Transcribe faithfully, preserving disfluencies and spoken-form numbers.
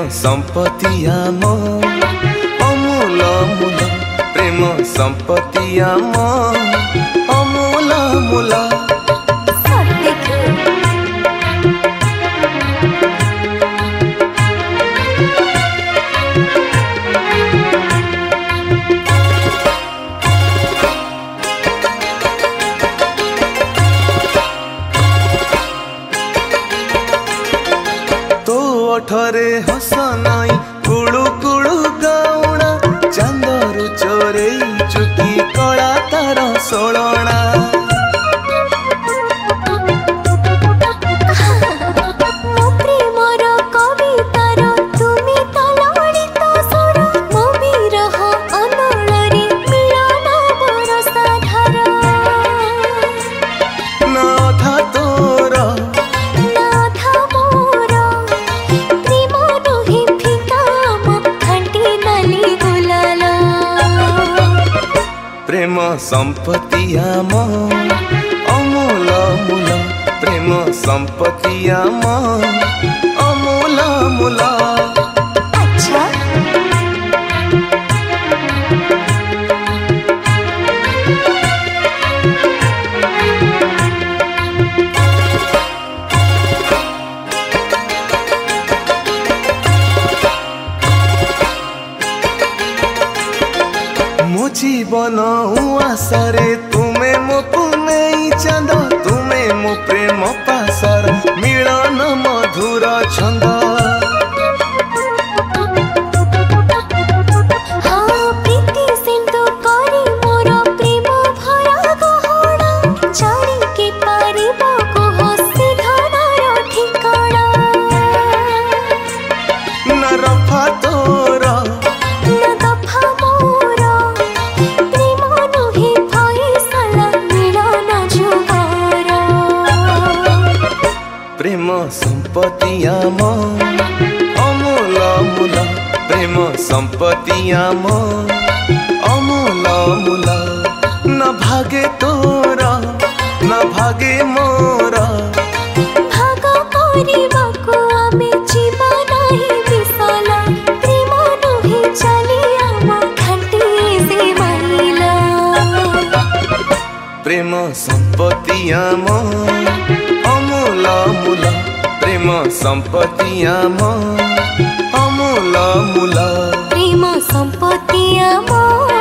संपत्ति आम अमूल मूल प्रेम संपत्ति आम अमूल मूल। तो अठरे हस नाई कुड़ू कुड़ू गौणा चांदरू चोरे चुकी कला तार सोलना। प्रेम संपत्ति आम अमूल मूल प्रेम संपत्ति आम अमूल मूल। अच्छा मो जीवन आशारे तुमे मो पुनेई चांद तुमे मो प्रेम पासर मिलन मधुर छंद। हाँ प्रीति सिंधु करी मोर प्रेम भरा गहना जानी के पारिबो को हसी धनर ठिकाना। न रफा तोर न दफा मोर प्रेम नुहे फैसला मिलन जुगार। प्रेम संपत्ति आम अमूल मूल प्रेम संपत्ति आम अमूल मूल। न भागे तोर न भागे मोर भाग परिबाको आमे जीवा नाही विसला प्रेम नुहे चली आम घंटी से महिला। प्रेम संपत्ति आम अमूल मूल प्रेम संपत्ति आम अमूल मूल। प्रेम संपत्ति आम